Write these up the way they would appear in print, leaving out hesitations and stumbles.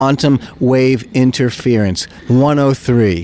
quantum wave interference. 103.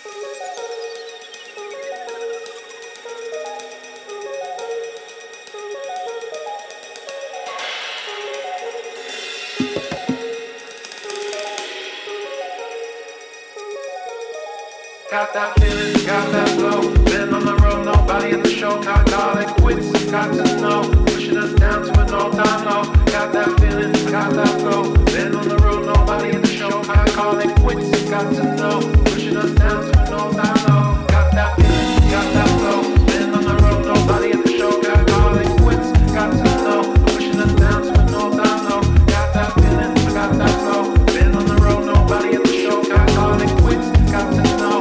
Got that feeling, got that flow. Been on the road, nobody at the show. Got it quits, got to know. Pushing us down to an all-time low. Got that feeling, got that flow. Been on the road, nobody at the show. Got it quits, got to know. Pushing us down to an all-time low. Got that feeling, got that flow. Been on the road, nobody at the show. Got it quits, got to know. Pushing us down to an all-time low. Got that feeling, got that flow. Been on the road, nobody at the show. Got it quits, got to know.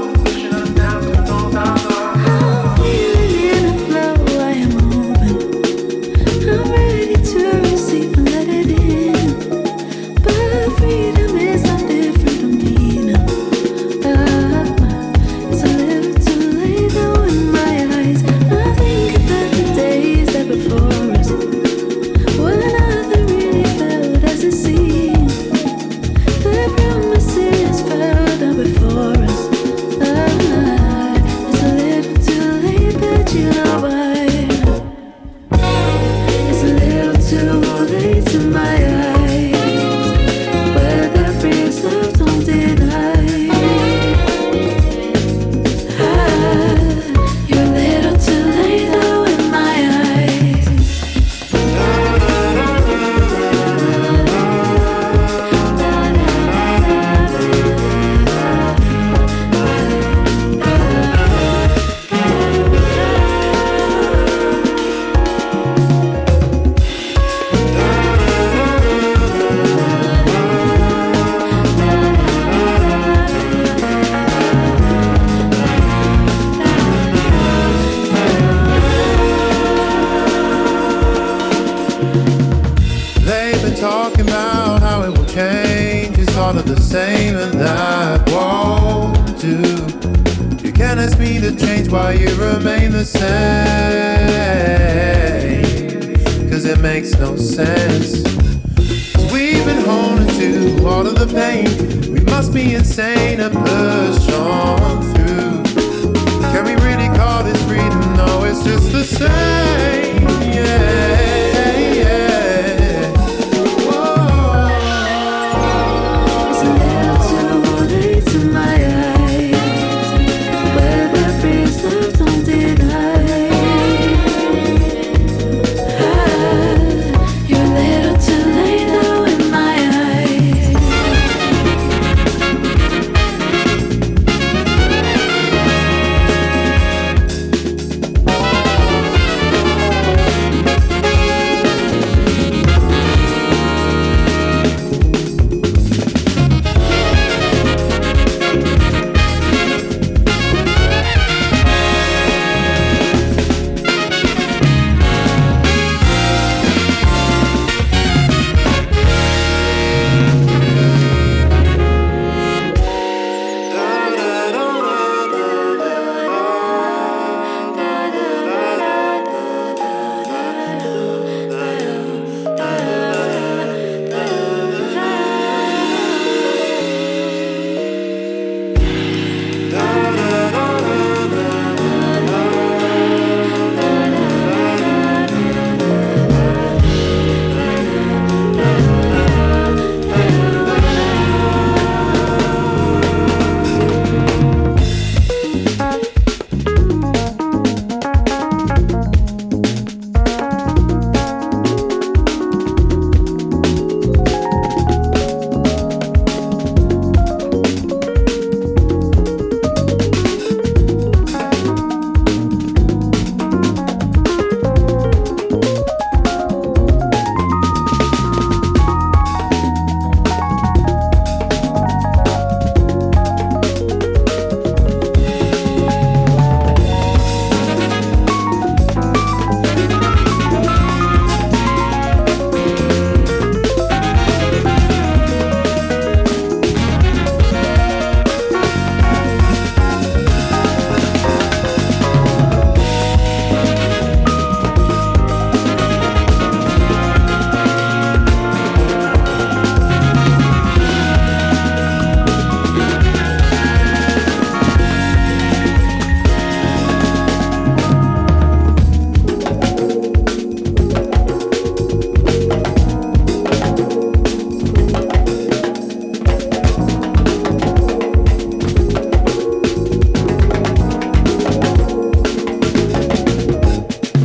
Can we really call this freedom? No, it's just the same.